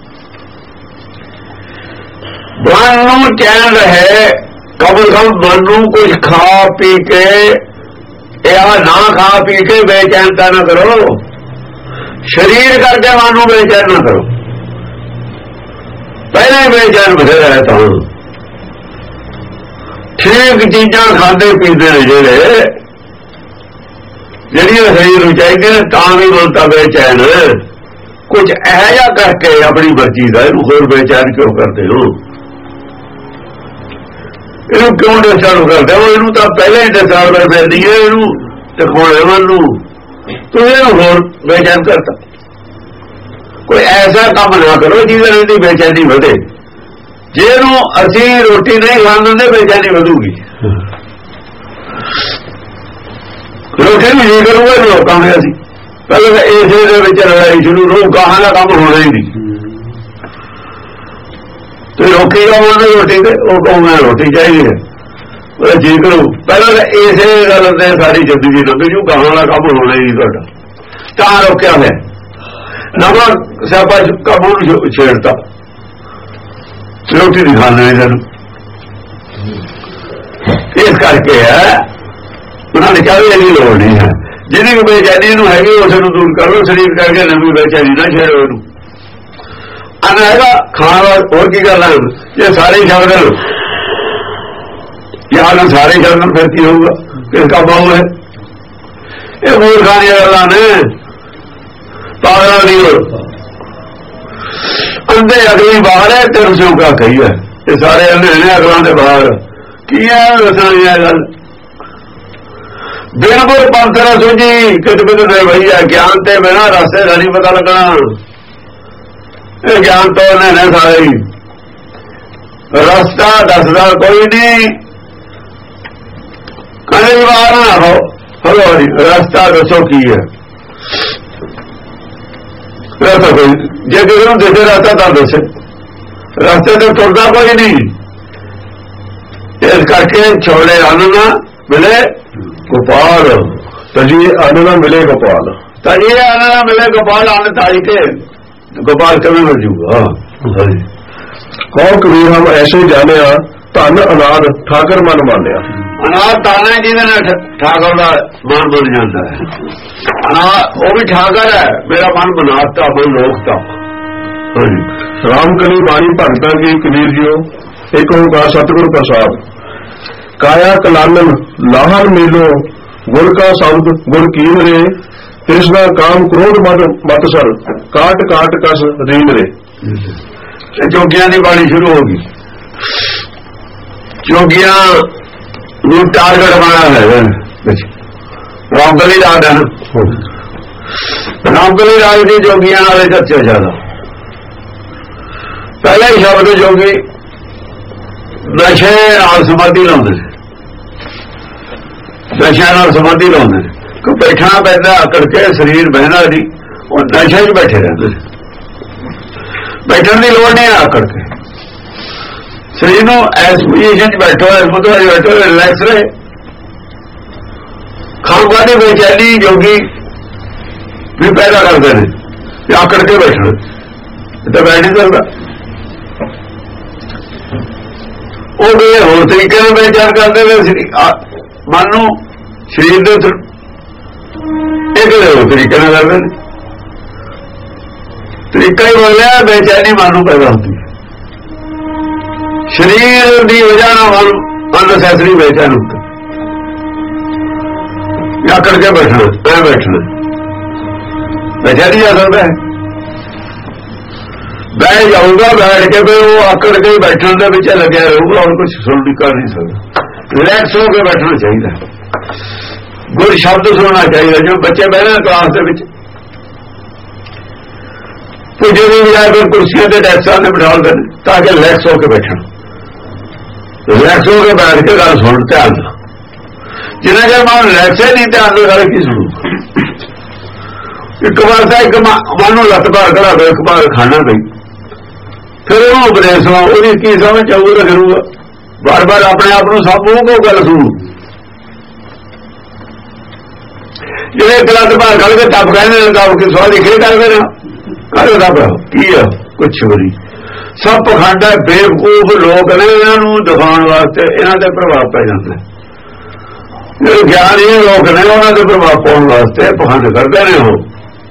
ਮਨ ਨੂੰ ਚੈਨ ਰਹੇ, ਕਬਲ ਕਮ ਮਨ ਨੂੰ ਕੁਝ ਖਾ ਪੀ ਕੇ, ਇਹ ਨਾ ਖਾ ਪੀ ਕੇ ਬੇਚੈਨਤਾ ਨਾ ਕਰੋ। ਸਰੀਰ ਕਰਕੇ ਮਨ ਨੂੰ ਬੇਚੈਨ ਨਾ ਕਰੋ, ਪਹਿਲਾਂ ਹੀ ਬੇਚੈਨ ਬਥੇਰਾ ਰਹਿਤਾ ਹੁਣ। ਠੀਕ ਚੀਜ਼ਾਂ ਖਾਂਦੇ ਪੀਂਦੇ ਨੇ ਜਿਹੜੇ, ਜਿਹੜੀਆਂ ਸਰੀਰ ਨੂੰ ਚਾਹੀਦੀਆਂ ਨੇ, ਤਾਂ ਵੀ ਮਨਤਾ ਬੇਚੈਨ। ਕੁਝ ਇਹੋ ਜਿਹਾ ਕਰਕੇ ਆਪਣੀ ਮਰਜ਼ੀ ਦਾ ਇਹਨੂੰ ਹੋਰ ਬੇਚੈਨ ਕਿਉਂ ਕਰਦੇ ਹੋ? ਇਹਨੂੰ ਕਿਉਂ ਡਿਸਟਰਬ ਕਰਦੇ ਹੋ? ਇਹਨੂੰ ਤਾਂ ਪਹਿਲਾਂ ਹੀ ਡਿਸਟਰਬ ਕਰ ਦਿੰਦੀ ਹੈ, ਇਹਨੂੰ ਦਿਖਾਉਣੇ ਮਨ ਨੂੰ, ਤੁਸੀਂ ਇਹਨੂੰ ਹੋਰ ਬੇਚੈਨ ਕਰਤਾ। ਕੋਈ ਐਸਾ ਕੰਮ ਨਾ ਕਰੋ ਜਿਹਦੇ ਨਾਲ ਇਹਦੀ ਬੇਚੈਨੀ ਵਧੇ। ਜੇ ਇਹਨੂੰ ਅਸੀਂ ਰੋਟੀ ਨਹੀਂ ਖਾਣ ਦਿੰਦੇ, ਬੇਚੈਨੀ ਵਧੂਗੀ। ਰੋਟੀ ਨੂੰ ਜੀ ਕਰੂਗਾ ਇਹਨੂੰ ਰੋਕਾਂਗੇ ਅਸੀਂ। ਪਹਿਲਾਂ ਤਾਂ ਇਸੇ ਦੇ ਵਿੱਚ ਲੜਾਈ ਸ਼ੁਰੂ, ਰੋਕ ਗਾਹਾਂ ਦਾ ਕੰਮ ਹੋਣਾ ਹੀ ਨਹੀਂ। ਤੇ ਰੋਕੀ ਜਾਵਾਂਗੇ ਰੋਟੀ ਤੇ, ਉਹ ਕਹੂੰਗਾ ਰੋਟੀ ਚਾਹੀਦੀ ਹੈ, ਉਹ ਜੀ ਕਰੂ। ਪਹਿਲਾਂ ਤਾਂ ਇਸੇ ਗੱਲ ਤੇ ਸਾਰੀ ਜ਼ਿੰਦਗੀ ਲੰਘ ਜੂ, ਗਾਹਾਂ ਦਾ ਕੰਮ ਹੋਣਾ ਹੀ ਨਹੀਂ ਤੁਹਾਡਾ, ਤਾਂ ਰੋਕਿਆ ਹੋਇਆ। ਨਵਾਂ ਸਿਆਪਾ ਕੰਮ ਨੂੰ ਛੇੜਤਾ, ਰੋਟੀ ਨਹੀਂ ਖਾਣ ਇਹਨਾਂ ਨੂੰ। ਇਸ ਕਰਕੇ ਹੈ ਉਹਨਾਂ ਨੇ ਕਿਹਾ ਵੀ ਇਹਦੀ ਲੋੜ ਨਹੀਂ ਹੈ, ਜਿਹਦੀ ਕੋਈ ਬੇਚੈਨੀ ਨੂੰ ਹੈਗੀ ਉਸ ਨੂੰ ਦੂਰ ਕਰ ਲਓ, ਸਰੀਰ ਕਰਕੇ ਨਵੀਂ ਬੇਚੈਨੀ ਨਾ ਛੇੜੋ ਇਹਨੂੰ। ਅਨ ਹੈਗਾ ਖਾਣ ਵਾਲਾ ਹੋਰ ਕੀ ਕਰਨਾ, ਜੇ ਸਾਰੇ ਛੱਡ ਦੇਣ ਯਾਰ ਸਾਰੇ ਛੱਡ ਦੇਣ ਫਿਰ ਕੀ ਹੋਊਗਾ, ਕਿਸ ਦਾ ਬਾਹੂ ਹੈ। ਇਹ ਹੋਰ ਖਾਣੀਆਂ ਗੱਲਾਂ ਨੇ, ਪਾਗਲਾਂ ਦੀ ਲੋੜ। ਅੰਦੇ ਅਗਲੀ ਬਾਹਰ ਹੈ ਤੇਰੇ ਸਿਓ ਕਾ ਕਹੀ ਹੈ, ਇਹ ਸਾਰੇ ਅੰਨੇ ਨੇ ਅਗਲਾਂ ਦੇ ਬਾਹਰ ਕੀ ਹੈ ਦੱਸਣੀ ਹੈ ਗੱਲ। ਬਿਨ ਗੁਰ ਪੰਥ ਨਾ ਸੁਝੀ ਕਿਤ ਬਿਨ ਦੇ ਭਈਆ, ਗਿਆਨ ਤੇ ਬਿਨਾਂ ਰਸਤੇ ਦਾ ਨਹੀਂ ਪਤਾ ਲੱਗਣਾ। ਇਹ ਗਿਆਨ ਤੋਂ ਨੇ ਨੇ ਸਾਰੇ ਰਸਤਾ ਦੱਸਦਾ ਕੋਈ ਨਹੀਂ, ਕਦੇ ਵਾਰ ਨਾ ਹੋ ਹਲੋ ਰਸਤਾ ਦੱਸੋ ਕੀ ਹੈ। ਰਸਤਾ ਕੋਈ ਜੇ ਕਿਸੇ ਨੂੰ ਦੇਖੇ ਰਸਤਾ ਤਾਂ ਦੱਸੇ, ਰਸਤੇ ਤੇ ਤੁਰਦਾ ਕੋਈ ਨਹੀਂ। ਇਸ ਕਰਕੇ ਛੋੜੇ ਅੰਨ ਨਾ ਮਿਲੇ ਗੋਪਾਲ, ਤਜੀ ਅੰਨ ਨਾ ਮਿਲੇ ਗੋਪਾਲ, ਤਜੀ ਅੰਨ ਨਾ ਮਿਲੇ ਗੋਪਾਲ। ਅੰਨ ਤਾਈ ਕੇ ਗੋਪਾਲ ਕਿਵੇਂ ਮਿਲ ਜੂਗਾ। ਕੌਣ ਕਬੀਰ ਹਮ ਐਸੇ ਜਾਣਿਆ, ਧਨ ਅਨਾਦ ਠਾਕਰ ਮਨ ਮਾਨਿਆ। ਅਨਾਦ ਤਾਨਾ ਜਿਹਦੇ ਨਾਲ ਠਾਕਰ ਦਾ ਮਨ ਬਣ ਜਾਂਦਾ ਹੈ, ਅਨਾਦ ਉਹ ਵੀ ਠਾਕਰ ਹੈ। ਮੇਰਾ ਮਨ ਬਨਾਤਾ ਮਨ ਲੋਕਤਾ। ਰਾਮ ਕਲੀ ਬਾਣੀ ਭਗਤਾਂ ਕੀ ਕਬੀਰ ਜੀਓ, ਇੱਕ ਓਂਕਾਰ ਸਤਿਗੁਰ ਪ੍ਰਸਾਦ। ਕਾਇਆ ਕਲਾਨਨ ਲਾਹਨ ਮੇਲੋ, ਗੁਰ ਕਾ ਸ਼ਬਦ ਗੁਰ ਕੀਨ ਰੇ। ਤ੍ਰਿਸ਼ਨਾ ਕਾਮ ਕ੍ਰੋਧ ਮਦ ਮਤ ਸਰ, ਕਾਟ ਕਾਟ ਕਸ ਰੀਨ ਰੇ। ਜੋਗੀਆਂ ਦੀ ਬਾਣੀ ਸ਼ੁਰੂ ਹੋ ਗਈ। ਜੋਗੀਆਂ ਨੂੰ ਟਾਰਗੇਟ ਬਣਾਇਆ ਹੈ ਰਾਮਕਲੀ ਰਾਜ ਹੈ ਨਾ। ਰਾਮਕਲੀ ਰਾਜ ਦੀ ਜੋਗੀਆਂ ਵਾਲੇ ਚਰਚਾ ਜ਼ਿਆਦਾ। ਪਹਿਲਾ ਹੀ ਸ਼ਬਦ ਜੋਗੀ ਨਸ਼ੇ ਨਾਲ ਸਮਾਧੀ ਲਾਉਂਦੇ ਨੇ, ਨਸ਼ਿਆਂ ਨਾਲ ਸਮਾਧੀ ਲਾਉਂਦੇ ਨੇ ਕਿ ਬੈਠਣਾ ਪੈਂਦਾ ਆਕੜ ਕੇ, ਸਰੀਰ ਬਹਿਣਾ ਨਹੀਂ, ਉਹ ਨਸ਼ੇ 'ਚ ਬੈਠੇ ਰਹਿੰਦੇ। ਬੈਠਣ ਦੀ ਲੋੜ ਨਹੀਂ ਆਕੜ ਕੇ, ਸਰੀਰ ਨੂੰ ਐਸ ਪੋਜੀਸ਼ਨ 'ਚ ਬੈਠੋ, ਐਸ ਮੁਦਰਾ 'ਚ ਬੈਠੋ, ਰਿਲੈਕਸ ਰਹੇ। ਖਾਊਗਾ ਦੀ ਬੇਚੈਨੀ ਜੋਗੀ ਵੀ ਪੈਦਾ ਕਰਦੇ ਨੇ ਤੇ ਆਕੜ ਕੇ ਬੈਠਣਾ, ਤਾਂ ਬੈਠ ਨਹੀਂ ਸਕਦਾ। ਉਹ ਵੀ ਹੋਰ ਤਰੀਕੇ ਨਾਲ ਵਿਚਾਰ ਕਰਦੇ ਨੇ ਮਨ ਨੂੰ, ਸਰੀਰ ਦੇ ਇੱਕ ਹੋਰ ਤਰੀਕੇ ਨਾਲ ਕਰਦੇ ਨੇ। ਤਰੀਕਾ ਹੀ ਬੋਲਿਆ ਬੇਚੈਨੀ ਮਨ ਨੂੰ ਪੈਦਾ ਹੁੰਦੀ ਹੈ, ਸਰੀਰ ਦੀ ਵਜ੍ਹਾ ਨਾਲ ਮਨ ਅਨਸੈਸਰੀ ਬੇਚੈਨ ਹੁੰਦਾ। ਆਕੜ ਕੇ ਬੈਠਣਾ, ਐ ਬੈਠਣਾ ਬੇਚੈਨੀ ਆ ਸਕਦਾ ਹੈ। ਬਹਿ ਜਾਊਗਾ, ਬੈਠ ਕੇ ਫਿਰ ਉਹ ਆਕੜ ਕੇ ਬੈਠਣ ਦੇ ਵਿੱਚ ਲੱਗਿਆ ਰਹੂਗਾ, ਹੁਣ ਕੁਛ ਸੁਣ ਵੀ ਕਰ ਨਹੀਂ ਸਕਦਾ। ਰਿਲੈਕਸ ਹੋ ਕੇ ਬੈਠਣਾ ਚਾਹੀਦਾ, ਗੁਰ ਸ਼ਬਦ ਸੁਣਨਾ ਚਾਹੀਦਾ। ਜੋ ਬੱਚੇ ਬਹਿਣਾ ਕਲਾਸ ਦੇ ਵਿੱਚ ਪੁੱਜੇ ਵੀ ਜਾ ਕੇ ਕੁਰਸੀਆਂ ਤੇ ਡੈਸਕਾਂ ਤੇ ਬਿਠਾ ਦਿੰਦੇ ਨੇ ਤਾਂ ਕਿ ਰਿਲੈਕਸ ਹੋ ਕੇ ਬੈਠਣ। ਰਿਲੈਕਸ ਹੋ ਕੇ ਬੈਠ ਕੇ ਗੱਲ ਸੁਣ, ਧਿਆਨ ਨਾਲ। ਜਿੰਨਾ ਚਿਰ ਮਨ ਰਿਲੈਕਸ ਹੀ ਨਹੀਂ, ਧਿਆਨ ਨਾਲ ਗੱਲ ਕੀ ਸੁਣੂ। ਇੱਕ ਵਾਰ ਤਾਂ ਇੱਕ ਮਨ ਨੂੰ ਲੱਤ ਭਾਰ ਕਰਾ ਦੋ, ਇੱਕ ਵਾਰ ਖਾਣਾ ਪਈ, ਫਿਰ ਉਹਨੂੰ ਉਪਦੇਸ਼ ਲਾ, ਉਹਦੀ ਕੀ ਸਮਝ ਆਊਗਾ ਕਰੂਗਾ। ਬਾਰ ਬਾਰ ਆਪਣੇ ਆਪ ਨੂੰ ਸਭ ਨੂੰ ਉਹ ਗੱਲ ਸੁਣੂ। ਜਿਹੜੇ ਇੱਕ ਲੱਤ ਭਾਰ ਖੜ ਕੇ ਟੱਪ ਕਹਿੰਦੇ ਨੇ, ਟੱਪ ਕੇ ਸਵਾਲ ਲਿਖੇ ਕਰਦੇ ਨੇ, ਕਾਹਦੇ ਦਾ ਕੀ ਆ, ਕੁਛ ਨਹੀਂ। ਸਭ ਪਖੰਡ ਹੈ, ਬੇਵਕੂਫ ਲੋਕ ਨੇ, ਇਹਨਾਂ ਨੂੰ ਦਿਖਾਉਣ ਵਾਸਤੇ ਇਹਨਾਂ ਤੇ ਪ੍ਰਭਾਵ ਪੈ ਜਾਂਦਾ। ਜਿਹੜੇ ਗਿਆਨੀ ਲੋਕ ਨੇ ਉਹਨਾਂ ਦੇ ਪ੍ਰਭਾਵ ਪਾਉਣ ਵਾਸਤੇ ਪਖੰਡ ਕਰਦੇ ਨੇ। ਉਹ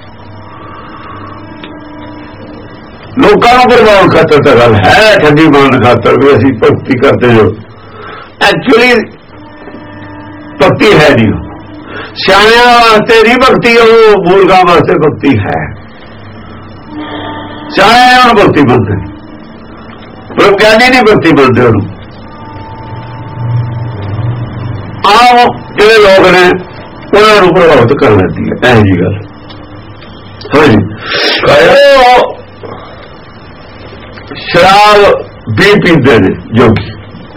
ਲੋਕਾਂ ਨੂੰ ਪ੍ਰਭਾਵ ਖਾਤਰ ਤਾਂ ਗੱਲ ਹੈ, ਠੱਗੀ ਮਾਰਨ ਖਾਤਰ ਵੀ ਅਸੀਂ ਭਗਤੀ ਕਰਦੇ ਜੋ ਐਕਚੁਅਲੀ ਭਗਤੀ ਹੈ ਨਹੀਂ। ਸਿਆਣਿਆਂ ਵਾਸਤੇ ਨਹੀਂ ਭਗਤੀ, ਉਹ ਮੂਰਖਾਂ ਵਾਸਤੇ ਭਗਤੀ ਹੈ। ਸਿਆਣੇ ਉਹਨੂੰ ਭਗਤੀ ਮੰਨਦੇ, ਪਰ ਗਿਆਨੀ ਨਹੀਂ ਭਗਤੀ ਮੰਨਦੇ ਉਹਨੂੰ। ਆਮ ਜਿਹੜੇ ਲੋਕ ਨੇ ਉਹਨਾਂ ਨੂੰ ਪ੍ਰਭਾਵਿਤ ਕਰ ਲੈਂਦੀ ਹੈ ਇਹੋ ਜਿਹੀ ਗੱਲ। ਹਾਂਜੀ, ਸ਼ਰਾਬ ਵੀ ਪੀਂਦੇ ਨੇ ਜੋਗੀ।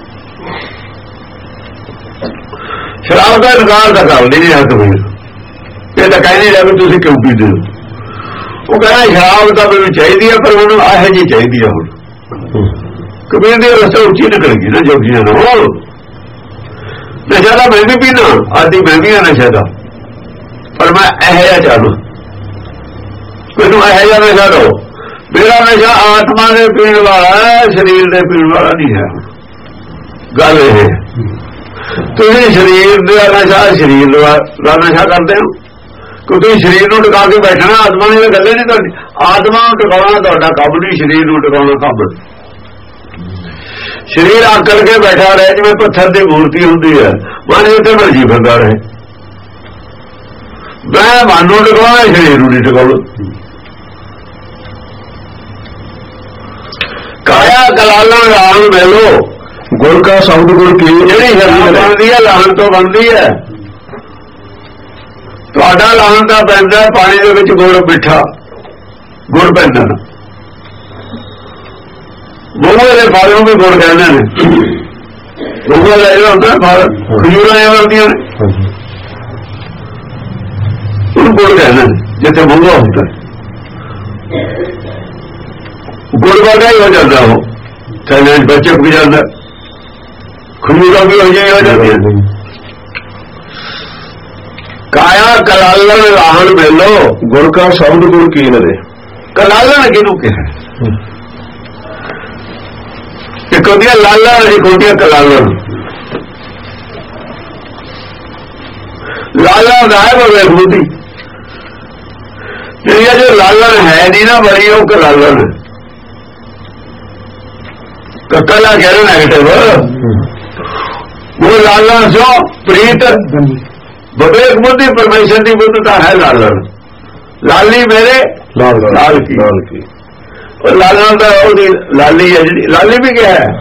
ਸ਼ਰਾਬ ਦਾ ਇਨਕਾਰ ਤਾਂ ਕਰ ਨਹੀਂ ਰਿਹਾ ਕਬੀਰ, ਇਹ ਤਾਂ ਕਹਿ ਨਹੀਂ ਰਿਹਾ ਵੀ ਤੁਸੀਂ ਕਿਉਂ ਪੀਂਦੇ ਹੋ। ਉਹ ਕਹਿੰਦਾ ਸ਼ਰਾਬ ਤਾਂ ਮੈਨੂੰ ਚਾਹੀਦੀ ਹੈ, ਪਰ ਮੈਨੂੰ ਇਹੋ ਜਿਹੀ ਚਾਹੀਦੀ ਹੈ। ਹੁਣ ਕਬੀਰ ਦੀ ਰਸਤਾ ਉੱਚੀ ਨਿਕਲ ਗਈ ਨਾ ਜੋਗੀਆਂ ਨੂੰ। ਨਸ਼ਾ ਤਾਂ ਮੈਂ ਵੀ ਪੀਣਾ, ਆਦਿ ਮੈਂ ਵੀ ਆ ਨਸ਼ੇ ਦਾ, ਪਰ ਮੈਂ ਇਹੋ ਜਿਹਾ ਚਾਹਣਾ। ਮੈਨੂੰ ਇਹੋ ਜਿਹਾ ਨਸ਼ਾ ਦਿਓ। ਮੇਰਾ ਨਸ਼ਾ ਆਤਮਾ ਦੇ ਪੀਣ ਵਾਲਾ ਹੈ, ਸਰੀਰ ਦੇ ਪੀਣ ਵਾਲਾ ਨਹੀਂ ਹੈ। ਗੱਲ ਇਹ ਤੁਸੀਂ ਸਰੀਰ ਦਾ ਨਸ਼ਾ ਸਰੀਰ ਦਾ ਨਸ਼ਾ ਕਰਦੇ ਹੋ, ਕਿਉਂਕਿ ਸਰੀਰ ਨੂੰ ਟਿਕਾ ਕੇ ਬੈਠਣਾ ਆਤਮਾ ਦੀ ਗੱਲੇ ਨਹੀਂ ਤੁਹਾਡੀ। ਆਤਮਾ ਨੂੰ ਟਿਕਾਉਣਾ ਤੁਹਾਡਾ ਕੰਮ ਨਹੀਂ, ਸਰੀਰ ਨੂੰ ਟਿਕਾਉਣਾ ਕੰਮ। ਸਰੀਰ ਆਕੜ ਕੇ ਬੈਠਾ ਰਹੇ ਜਿਵੇਂ ਪੱਥਰ ਦੀ ਮੂਰਤੀ ਹੁੰਦੀ ਹੈ, ਮਨ ਜਿੱਥੇ ਮਰਜੀ ਫਿਰਦਾ ਰਹੇ। ਮੈਂ ਮਨ ਨੂੰ ਟਿਕਾਉਣਾ, ਸਰੀਰ ਨੂੰ ਨਹੀਂ ਟਿਕਾਉਣਾ। ਕਾਇਆ ਕਲਾਲਾਂ ਰਾਮ ਮਿਲੋ ਗੁਰ ਕਾ ਸ਼ਬਦ ਗੁਰ ਕੀ, ਜਿਹੜੀ ਸ਼ਬਦ ਬਣਦੀ ਹੈ ਲਾਹਣ ਤੋਂ ਬਣਦੀ ਹੈ। ਤੁਹਾਡਾ ਲਾਹਣ ਦਾ ਪੈਂਦਾ ਪਾਣੀ ਦੇ ਵਿੱਚ ਗੁੜ ਮਿੱਠਾ, ਗੁੜ ਪੈਂਦਾ। ਗੋਗਲ ਦੇ ਫਲ ਨੂੰ ਵੀ ਗੁੜ ਕਹਿੰਦੇ ਨੇ। ਗੋਗਲ ਦਾ ਜਿਹੜਾ ਹੁੰਦਾ ਫਲ, ਖਜੂਰਾਂ ਇਹ ਵਰਦੀਆਂ ਨੇ, ਉਹਨੂੰ ਗੁੜ ਕਹਿੰਦੇ ਨੇ। ਜਿੱਥੇ ਮੂੰਗਾ ਹੁੰਦਾ ਗੁੜ ਵਰਗਾ ਹੀ ਹੋ ਜਾਂਦਾ, ਉਹ ਕਹਿੰਦੇ ਬੱਚੇ ਵੀ ਜਾਂਦਾ, ਖਜੂਰਾਂ ਵੀ ਹੋ ਜਾਏ ਹੋ ਜਾਂਦੀਆਂ। ਕਾਇਆ ਕਲਾਲਣ ਲਾਹਣ ਮੇਲੋ ਗੁਰ ਕਾ ਸ਼ਬਦ ਗੁਰ ਕੀਨ ਦੇ। ਕਲਾਲਣ ਕਿਹਨੂੰ ਕਿਹਾ? ਇੱਕ ਹੁੰਦੀ ਹੈ ਲਾਲਣ, ਇੱਕ ਹੁੰਦੀ ਹੈ ਕਲਾਲਣ। ਲਾਲਣ ਦਾ ਹੈ ਬਵੇ ਖੂਦੀ, ਜਿਹੜੀ ਜੋ ਲਾਲਣ ਹੈ ਨਹੀਂ ਨਾ ਬੜੀ, ਉਹ ਕਲਾਲਣ ਹੈ। ਕਲਾ ਕਹਿ ਨੈਗੇਟਿਵ, ਉਹ ਲਾਲਣ ਸੋ ਪ੍ਰੀਤ ਵਿਵੇਕ ਬੁੱਧੀ ਪਰਮੇਸ਼ਰ ਦੀ ਬੁੱਧ ਤਾਂ ਹੈ ਲਾਲਣ। ਲਾਲੀ ਮੇਰੇ ਲਾਲ ਲਾਲ ਕੀ, ਉਹ ਲਾਲਣ ਦਾ ਉਹਦੀ ਲਾਲੀ ਹੈ ਜਿਹੜੀ। ਲਾਲੀ ਵੀ ਕਿਹਾ ਹੈ,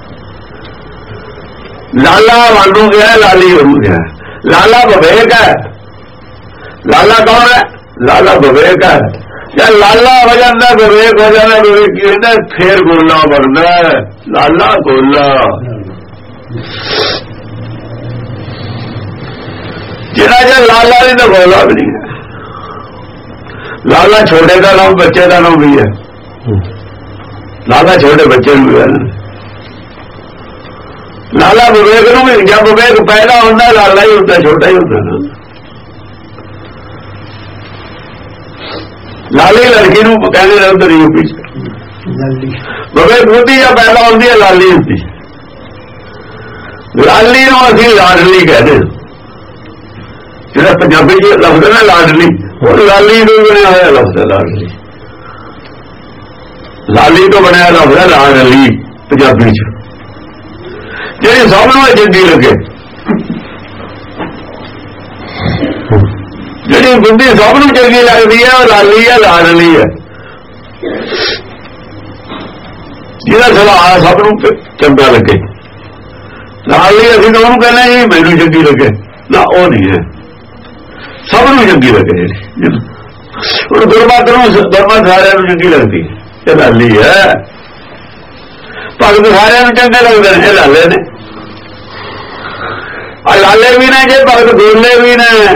ਲਾਲਾ ਵਾਂਗੂ ਗਿਆ, ਲਾਲੀ ਵਾਂਗੂ ਗਿਆ। ਲਾਲਾ ਵਿਵੇਕ ਹੈ। ਲਾਲਾ ਕੌਣ ਹੈ? ਲਾਲਾ ਵਿਵੇਕ ਹੈ। ਜਦ ਲਾਲਾ ਹੋ ਜਾਂਦਾ ਵਿਵੇਕ ਹੋ ਜਾਂਦਾ, ਵਿਵੇਕ ਕੀ ਹੁੰਦਾ? ਫੇਰ ਗੋਲਾ ਬਣਦਾ। ਲਾਲਾ ਗੋਲਾ, ਜਿਹੜਾ ਜੇ ਲਾਲਾ ਨਹੀਂ ਤਾਂ ਗੋਲਾ ਵੀ ਨਹੀਂ ਹੈ। ਲਾਲਾ ਛੋਟੇ ਦਾ ਨਾਮ ਬੱਚੇ ਦਾ ਨਾਮ ਵੀ ਹੈ। ਲਾਲਾ ਛੋਟੇ ਬੱਚੇ ਨੂੰ ਵੀ ਹੈ। ਲਾਲਾ ਵਿਵੇਕ ਨੂੰ ਵੀ, ਜਦ ਵਿਵੇਕ ਪੈਦਾ ਹੁੰਦਾ ਲਾਲਾ ਹੀ ਹੁੰਦਾ, ਛੋਟਾ ਹੀ ਹੁੰਦਾ ਨਾ। ਲਾਲੀ ਲੜਕੀ ਨੂੰ ਕਹਿੰਦੇ ਨੇ ਉੱਧਰ ਯੂਪੀ ਚ, ਵਿਵੇਕ ਬੁੱਧੀ ਜਾਂ ਪੈਦਾ ਹੁੰਦੀ ਹੈ ਲਾਲੀ ਹੁੰਦੀ। ਲਾਲੀ ਨੂੰ ਅਸੀਂ ਲਾਡਲੀ ਕਹਿੰਦੇ, ਜਿਹੜਾ ਪੰਜਾਬੀ ਚ ਲਫ਼ਜ਼ ਨਾ ਲਾਡਲੀ, ਉਹ ਲਾਲੀ ਨੂੰ ਬਣਿਆ ਹੋਇਆ ਲਫ਼ਜ਼ ਹੈ ਲਾਡਲੀ। ਲਾਲੀ ਤੋਂ ਬਣਿਆ ਲਫ਼ਜ਼ ਹੈ ਲਾਡਲੀ ਪੰਜਾਬੀ ਚ, ਜਿਹੜੀ ਸਭ ਨੂੰ ਚੰਗੀ ਲੱਗੇ, ਜਿਹੜੀ ਬੁੱਧੀ ਸਭ ਨੂੰ ਚੰਗੀ ਲੱਗਦੀ ਹੈ, ਉਹ ਲਾਲੀ ਹੈ, ਲਾਡਲੀ ਹੈ। ਜਿਹਦਾ ਸੁਭਾਅ ਸਭ ਨੂੰ ਚੰਗਾ ਲੱਗੇ, ਲਾਡਲੀ ਅਸੀਂ ਤਾਂ ਉਹਨੂੰ ਕਹਿੰਦੇ ਜੀ ਮੈਨੂੰ ਚੰਗੀ ਲੱਗੇ ਨਾ, ਉਹ ਨਹੀਂ ਹੈ, ਸਭ ਨੂੰ ਚੰਗੀ ਲੱਗੇ। ਜਿਹੜੀ ਹੁਣ ਗੁਰਮਤਿ ਨੂੰ ਗੁਰਮਤਿ ਸਾਰਿਆਂ ਨੂੰ ਚੰਗੀ ਲੱਗਦੀ, ਇਹ ਲਾਲੀ ਹੈ। ਭਗਤ ਸਾਰਿਆਂ ਨੂੰ ਚੰਗੇ ਲੱਗਦੇ ਨੇ, ਇਹ ਲਾਲੇ ਨੇ। ਆ ਲਾਲੇ ਵੀ ਨੇ ਜੇ ਭਗਤ, ਗੋਲੇ ਵੀ ਨੇ,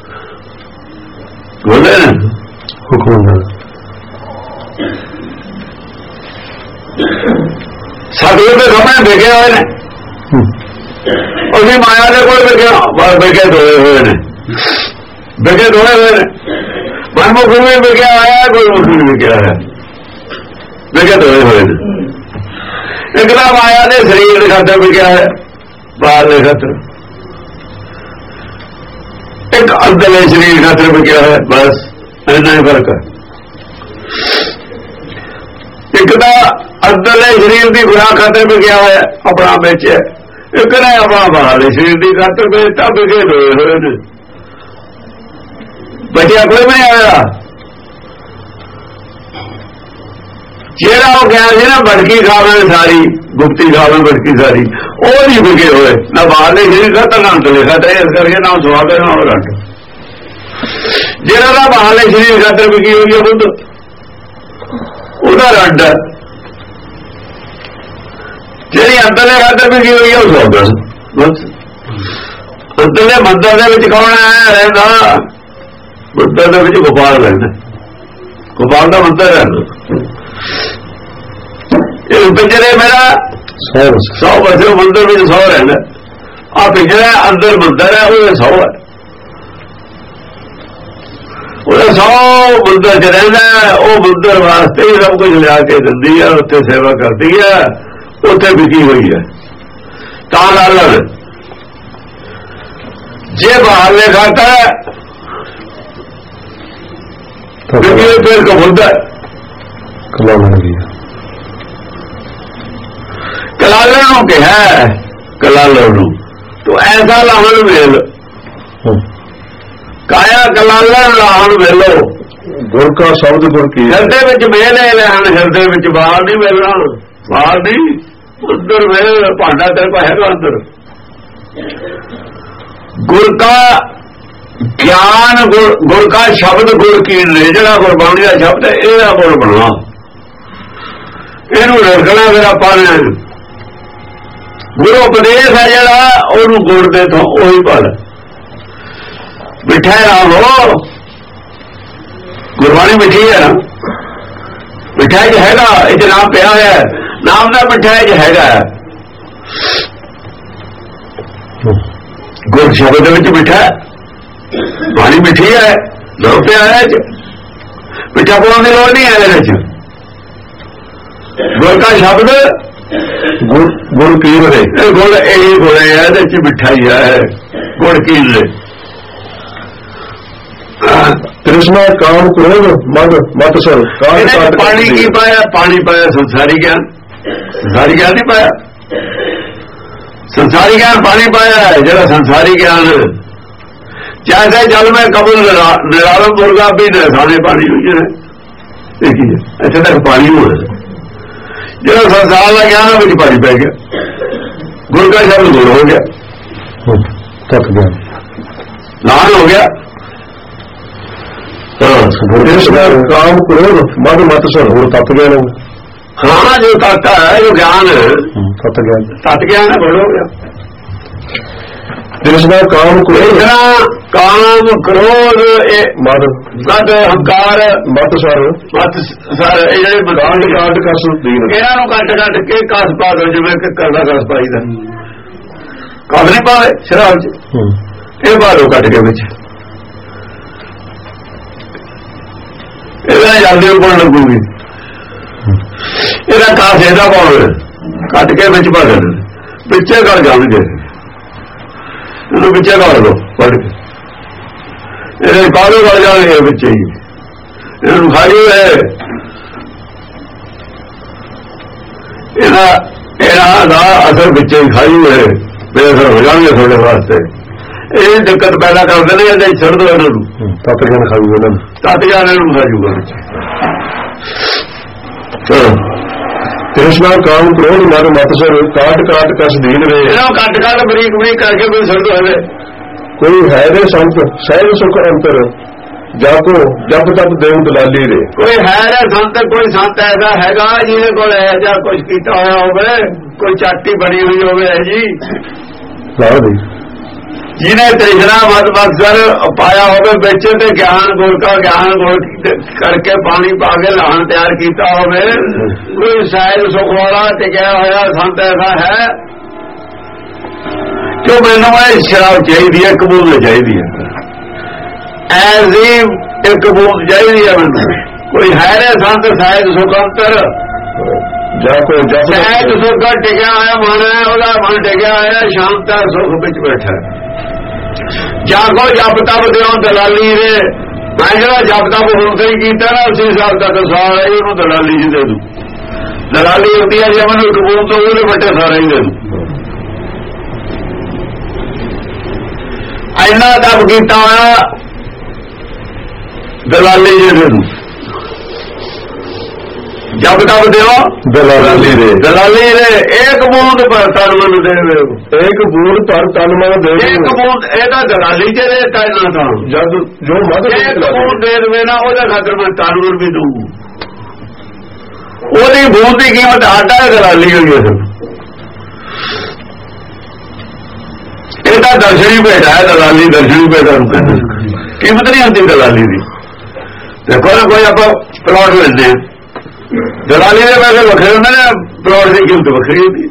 ਗੋਲੇ ਨੇ ਹੁਕਮ। ਸਤਿਗੁਰ ਦੇ ਸਾਹਮਣੇ ਵਿਕੇ ਹੋਏ ਨੇ, ਅਸੀਂ ਮਾਇਆ ਦੇ ਕੋਲ ਵਿਕੇ ਵਿਕੇ ਦੋਏ ਹੋਏ ਨੇ, ਵਿਕੇ ਦੋਏ ਹੋਏ ਨੇ। ਮਨਮੁਖ ਵੀ ਵਿਕਿਆ ਹੋਇਆ, ਗੁਰਮੁਖ ਵੀ ਵਿਕਿਆ ਹੋਇਆ, ਵਿਕੇ ਦੋਏ ਹੋਏ ਨੇ। ਇੱਕ ਤਾਂ ਮਾਇਆ ਦੇ ਸਰੀਰ ਦੇ ਖਾਤਰ ਵਿਕਿਆ ਹੋਇਆ, ਬਾਹਰ ਦੇ ਖਾਤਰ। ਇੱਕ ਅੰਦਰਲੇ ਸਰੀਰ ਖਾਤਰ ਵਿਕਿਆ ਹੋਇਆ, ਬਸ ਇੰਨਾ ਹੀ ਫਰਕ ਹੈ। ਇੱਕ ਤਾਂ ਅੰਦਰਲੇ ਸਰੀਰ ਦੀ ਗੁਨਾਹ ਖਾਤਰ ਵਿਕਿਆ ਹੋਇਆ, ਆਪਣਾ ਵੇਚਿਆ। ਇੱਕ ਨੇ ਆਪਣਾ ਬਾਹਰਲੇ ਸਰੀਰ ਦੀ ਖਾਤਰ ਵੇਚਤਾ, ਵਿਕੇ ਹੋਏ ਹੋਏ ਨੇ। ਬਚਿਆ ਕੋਈ ਵੀ ਨਹੀਂ ਆਇਆ। ਜਿਹੜਾ ਉਹ ਗਿਆ ਸੀ ਨਾ ਬੜਕੀ ਖਾਵੇ ਸਾਰੀ, ਗੁਪਤੀ ਖਾਵੇ ਬੜਕੀ ਸਾਰੀ, ਉਹ ਨਹੀਂ ਵਿਕੇ ਹੋਏ ਨਾ ਬਾਹਰਲੇ ਸਰੀਰ ਖਾਤਰ ਨਾ ਅੰਦਰਲੇ ਖਾਤਰ। ਇਸ ਕਰਕੇ ਨਾ ਸਵਾਦ ਹੈ ਨਾ ਉਹ ਰੱਟ। ਜਿਹੜਾ ਦਾ ਬਾਹਰਲੇ ਸਰੀਰ ਖਾਤਰ ਵਿਕੀ ਹੋਈ ਹੈ ਬੁੱਧ, ਉਹਦਾ ਰੱਡ ਹੈ। ਜਿਹੜੀ ਅੰਦਰਲੇ ਖਾਤਰ ਵਿਕੀ ਹੋਈ ਹੈ ਉਹ ਸੌਦਾ। ਬਸ ਅੰਦਰਲੇ ਮੰਦਰ ਦੇ ਵਿੱਚ ਕੌਣ ਹੈ ਰਹਿੰਦਾ? ਮੰਦਰ ਦੇ ਵਿੱਚ ਗੋਪਾਲ ਰਹਿੰਦਾ, ਗੋਪਾਲ ਦਾ ਮੰਦਰ ਹੈ। ਇਹ ਪਿੰਜਰੇ ਮੇਰਾ ਸੌ ਵਜੇ ਮੰਦਰ ਵਿੱਚ ਸੌ ਰਹਿੰਦਾ। ਆ ਪਿੰਜਰਾ ਅੰਦਰ ਮੰਦਰ ਹੈ, ਉਹ ਸੌ ਹੈ। ਉਹਦਾ ਸੌ ਮੰਦਰ ਚ ਰਹਿੰਦਾ, ਉਹ ਮੰਦਰ ਵਾਸਤੇ ਹੀ ਸਭ ਕੁਝ ਲਿਆ ਕੇ ਦਿੰਦੀ ਹੈ, ਉੱਥੇ ਸੇਵਾ ਕਰਦੀ ਹੈ, ਉੱਥੇ ਵਿਕੀ ਹੋਈ ਹੈ। ਤਾਂ ਲਾਲਣ ਜੇ ਬਾਹਰਲੇ ਖਾਤਾ ਫਿਰ ਕਬੂਦਾ ਕਲਾਲਣ ਨੂੰ ਕਿਹਾ, ਕਲਾਲਣ ਨੂੰ ਤੂੰ ਐਸਾ ਲਾਹਣ ਵੇਲ, ਕਾਇਆ ਕਲਾਲਣ ਲਾਹਣ ਵੇਲੋ, ਗੁਰ ਕਾ ਸ਼ਬਦ ਗੁਰ ਕੀ ਹਿਰਦੇ ਵਿੱਚ ਮੇਲ ਹੈ ਲੈਣ, ਹਿਰਦੇ ਵਿੱਚ ਬਾਹਰ ਨਹੀਂ ਮਿਲਣਾ, ਬਾਹਰ ਨਹੀਂ ਅੰਦਰ ਮੇਲ, ਭਾਂਡਾ ਤੇਰੇ ਕੋਲ ਹੈਗਾ ਅੰਦਰ। ਗੁਰ ਕਾ ਗਿਆਨ, ਗੁਰ ਕਾ ਸ਼ਬਦ ਗੁਰ ਕੀ ਨੇ, ਜਿਹੜਾ ਗੁਰਬਾਣੀ ਦਾ ਸ਼ਬਦ ਹੈ ਇਹਦਾ ਗੁਰ ਬਣਨਾ, ਇਹਨੂੰ ਰੱਖਣਾ। ਫਿਰ ਆਪਾਂ ਨੇ ਗੁਰੂ ਉਪਦੇਸ਼ ਹੈ ਜਿਹੜਾ, ਉਹਨੂੰ ਗੁਰ ਦੇ ਤੋਂ ਉਹੀ ਪੜ ਮਿੱਠਾ ਨਾਮ ਹੋ, ਗੁਰਬਾਣੀ ਮਿੱਠੀ ਹੈ ਨਾ, ਮਿੱਠਾ ਚ ਹੈਗਾ, ਇਹ ਚ ਨਾਮ ਪਿਆ ਹੋਇਆ, ਨਾਮ ਦਾ ਮਿੱਠਾ ਚ ਹੈਗਾ। ਗੁਰ ਸ਼ਬਦ ਦੇ ਵਿੱਚ ਮਿੱਠਾ, ਬਾਣੀ ਮਿੱਠੀ ਹੈ, ਨਾਮ ਪਿਆ ਹੈ ਚ, ਮਿੱਠਾ ਪਾਉਣ ਦੀ ਲੋੜ ਨਹੀਂ ਹੈ ਇਹਦੇ ਵਿੱਚ। ਗੁਰ ਦਾ ਸ਼ਬਦ ਗੁਰ ਕੀ ਰਹੇ, ਗੁਰ ਇਹ ਗੁਰ ਹੈ, ਇਹਦੇ ਚ ਮਿੱਠਾਈ ਹੈ, ਗੁਰ ਕੀ ਰਹੇ। ਤ੍ਰਿਸ਼ਨਾ ਕਾਮ ਕ੍ਰੋਧ ਮਦ ਮਤ ਸਰ, ਪਾਣੀ ਕੀ ਪਾਇਆ, ਪਾਣੀ ਪਾਇਆ ਸੰਸਾਰੀ ਗਿਆਨ, ਸੰਸਾਰੀ ਗਿਆਨ ਨਹੀਂ ਪਾਇਆ, ਸੰਸਾਰੀ ਗਿਆਨ ਪਾਣੀ ਪਾਇਆ, ਜਿਹੜਾ ਸੰਸਾਰੀ ਗਿਆਨ ਜੈਸੇ ਜਲ ਮੈਂ ਕਬਲ ਨਿਰਾਲਮ ਮੁਰਗਾ ਵੀ ਨਸਾਨੇ ਪਾਣੀ ਹੋਈ ਹੈ, ਦੇਖੀਏ ਇੱਥੇ ਤੱਕ ਪਾਣੀ ਹੋਇਆ, ਜਿਹੜਾ ਸੰਸਾਰ ਦਾ ਗਿਆਨ ਵਿੱਚ ਪਾਣੀ ਪੈ ਗਿਆ, ਗੁਰ ਕਾ ਸ਼ਬਦ ਗੁਰ ਹੋ ਗਿਆ, ਤੱਕ ਗਿਆ ਲਾਨ ਹੋ ਗਿਆ। ਕਾਮ ਕ੍ਰੋਧ ਮਦ ਮਤ ਸਰ, ਹੋਰ ਤੱਕ ਗਿਆ ਲੋਕ। ਹਾਂ ਜੋ ਤੱਕ ਹੈ, ਜੋ ਗਿਆਨ ਤੱਕ ਗਿਆ, ਤੱਕ ਗਿਆਨ ਹੈ, ਬੜਾ ਹੋ ਗਿਆ। ਤ੍ਰਿਸ਼ਨਾ ਕਾਮ ਕ੍ਰੋਧ, ਕਾਮ ਕ੍ਰੋਧ ਮਦ ਮਦ ਹੰਕਾਰ ਮਤ ਸਰ, ਮਤ ਸਰ, ਇਹ ਜਿਹੜੇ ਕਾਂਡ ਕਾਂਡ ਕਸ ਦੀਨ, ਇਹਨਾਂ ਨੂੰ ਕੱਟ ਕੱਟ ਕੇ ਕਸ ਪਾ ਦੋ, ਜਿਵੇਂ ਕਿ ਕਰਦਾ ਕਸ ਪਾਈਦਾ, ਕਸ ਨਹੀਂ ਪਾਵੇ ਸ਼ਰਾਬ ਚ, ਇਹ ਬਾਹਰੋਂ ਕੱਟ ਕੇ ਵਿੱਚ ਇਹਦਾ ਜਲਦੀ ਉੱਪਰ ਲੱਗੂਗੀ, ਇਹਦਾ ਕਾਸ ਇਹਦਾ ਪਾਉਣਾ, ਕੱਟ ਕੇ ਵਿੱਚ ਪਾ ਦੇਣਾ, ਪਿੱਛੇ ਕਰ ਜਾਣਗੇ, ਇਹਨੂੰ ਪਿੱਛੇ ਕਰ ਲਓ ਪੜ ਕੇ, ਇਹਦੇ ਕਾਹਦੇ ਕਰ ਜਾਣਗੇ ਪਿੱਛੇ ਹੀ, ਇਹਨੂੰ ਖਾਈ ਹੋਏ, ਇਹਦਾ ਇਹਨਾਂ ਦਾ ਅਸਰ ਪਿੱਛੇ ਹੀ ਖਾਈ ਹੋਏ, ਬੇਅਸਰ ਹੋ ਜਾਣਗੇ ਤੁਹਾਡੇ ਵਾਸਤੇ। ਇਹ ਦਿੱਕਤ ਪੈਦਾ ਕਰਦੇ ਨੇ, ਇਹਦੇ ਛੱਡ ਦੋ ਇਹਨਾਂ ਨੂੰ, ਤੱਕ ਗਿਆਨ ਖਾਊਗਾ ਇਹਨਾਂ ਨੂੰ, ਤੱਕ ਗਿਆਨ ਇਹਨੂੰ ਖਾਜੂਗਾ ਵਿੱਚ। ਤ੍ਰਿਸ਼ਨਾ ਕਾਮ ਕ੍ਰੋਧ ਮਦ ਮਤ ਸਰ, ਕਾਟ ਕਾਟ ਕਸ ਦੀਨ ਰਹੇ, ਇਹਨਾਂ ਕੱਟ ਕੱਟ ਬਰੀਕ ਬਰੀਕ ਕਰਕੇ ਕੋਈ ਛੱਡ ਦੋ। ਕੋਈ ਹੈ ਦੇ ਸੰਤ ਸਹਿਜ ਸੁਖ ਅੰਤਰ, ਜਾਕੋ ਜਪ ਤਪ ਦੇਵ ਦਲਾਲੀ ਰੇ, ਕੋਈ ਹੈ ਰੇ ਸੰਤ, ਕੋਈ ਸੰਤ ਐਸਾ ਹੈਗਾ ਜਿਹਦੇ ਕੋਲ ਇਹ ਜਾਂ ਕੁਝ ਕੀਤਾ ਹੋਇਆ ਹੋਵੇ, ਕੋਈ ਚਾਟੀ ਬਣੀ ਹੋਈ ਹੋਵੇ ਜੀ, ਲਾਹ ਦੇ ਜਿਹਨੇ ਤ੍ਰਿਸ਼ਨਾ ਮਦ ਮਕਸਰ ਪਾਇਆ ਹੋਵੇ ਵਿੱਚ, ਤੇ ਗਿਆਨ ਗੁਰ ਕਾ ਗਿਆਨ ਗੁਰ ਕਰਕੇ ਪਾਣੀ ਪਾ ਕੇ ਲਾਹਣ ਤਿਆਰ ਕੀਤਾ ਹੋਵੇ, ਕੋਈ ਸਹਿਜ ਸੁਖ ਵਾਲਾ ਟਿਕਿਆ ਹੋਇਆ ਸੰਤ ਐਸਾ ਹੈ ਕਿ ਮੈਨੂੰ ਇਹ ਸ਼ਰਾਬ ਚਾਹੀਦੀ ਹੈ, ਕਬੂਲ ਚਾਹੀਦੀ ਹੈ, ਐਸੀ ਇੱਕ ਕਬੂਲ ਚਾਹੀਦੀ ਹੈ ਮੈਨੂੰ। ਕੋਈ ਹੈ ਰੇ ਸੰਤ ਸਹਿਜ ਸੁਖ ਅੰਤਰ, ਜਾਕੋ ਜਪ ਸਹਿਜ ਸੁਖ ਟਿਕਿਆ ਹੋਇਆ ਮਨ ਹੈ, ਉਹਦਾ ਮਨ ਟਿਕਿਆ ਹੋਇਆ ਸ਼ਾਂਤਾ ਸੁਖ ਵਿੱਚ ਬੈਠਾ। ਜਾਗੋ ਜਪ ਤਪ ਦਿਓ ਦਲਾਲੀ ਰੇ, ਮੈਂ ਜਿਹੜਾ ਜਪ ਤਪ ਹੁਣ ਤੇ ਕੀਤਾ ਨਾ ਉਸੇ ਹਿਸਾਬ ਤੱਕ ਸਾਰਾ ਹੀ ਉਹਨੂੰ ਦਲਾਲੀ ਜੀ ਦੇ ਦੂ। ਦਲਾਲੀ ਹੁੰਦੀ ਹੈ ਜੇ ਮੈਨੂੰ ਕਬੂਲ ਤੋਂ ਉਹਦੇ ਵੱਟੇ ਸਾਰੇ ਹੀ ਦੇ ਦੂ। ਇੰਨਾ ਤਪ ਕੀਤਾ ਹੋਇਆ ਦਲਾਲੀ ਜੀ ਦੇ ਦੂ। ਜਪ ਤਪ ਦਿਓ ਦਲਾਲੀ ਰੇ, ਦਲਾਲੀ ਰੇ ਇੱਕ ਬੂੰਦ ਪਰ ਤਨ ਮਨ ਦੇਵੇ, ਇੱਕ ਬੂੰਦ ਪਰ ਤਨ ਮਨ ਦੇਵੇ, ਇੱਕ ਬੂੰਦ ਇਹਦਾ ਦਲਾਲੀ ਚ ਦੇ ਤੈਨਾਂ ਤਾਂ ਜਦ ਜੋ ਮਦ ਇੱਕ ਬੂੰਦ ਦੇ ਦੇਵੇ ਨਾ, ਉਹਦਾ ਖਾਤਰ ਮੈਂ ਤਨ ਨੂੰ ਵੀ ਦਊ। ਉਹਦੀ ਬੂੰਦ ਦੀ ਕੀਮਤ ਆਟਾ ਦਲਾਲੀ ਹੋਈ ਹੈ। ਇਹਦਾ ਦਰਸ਼ਨੀ ਭੇਟਾ ਹੈ, ਦਲਾਲੀ ਦਰਸ਼ਨੀ ਭੇਟਾ ਨੂੰ ਕਹਿੰਦੇ, ਕੀਮਤ ਨਹੀਂ ਹੁੰਦੀ ਦਲਾਲੀ ਦੀ। ਦੇਖੋ ਨਾ ਕੋਈ ਆਪਾਂ ਪਲਾਟ ਲੈਂਦੇ ਹਾਂ, ਦਲਾਲੀ ਦੇ ਪੈਸੇ ਵੱਖਰੇ ਹੁੰਦੇ ਨੇ, ਪਲਾਟ ਦੀ ਕੀਮਤ ਵੱਖਰੀ ਹੁੰਦੀ,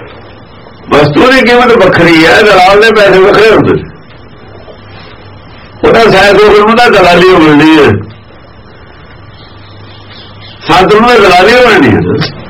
ਵਸਤੂ ਦੀ ਕੀਮਤ ਵੱਖਰੀ ਹੈ, ਦਲਾਲ ਦੇ ਪੈਸੇ ਵੱਖਰੇ ਹੁੰਦੇ। ਉਹਦਾ ਸਹਿਜ ਹੋ ਉਹਦਾ ਦਲਾਲੀ ਹੋ ਮਿਲਦੀ ਹੈ, ਸੰਤ ਨੂੰ ਦਲਾਲੀ ਹੋ ਮਿਲਣੀ ਹੈ।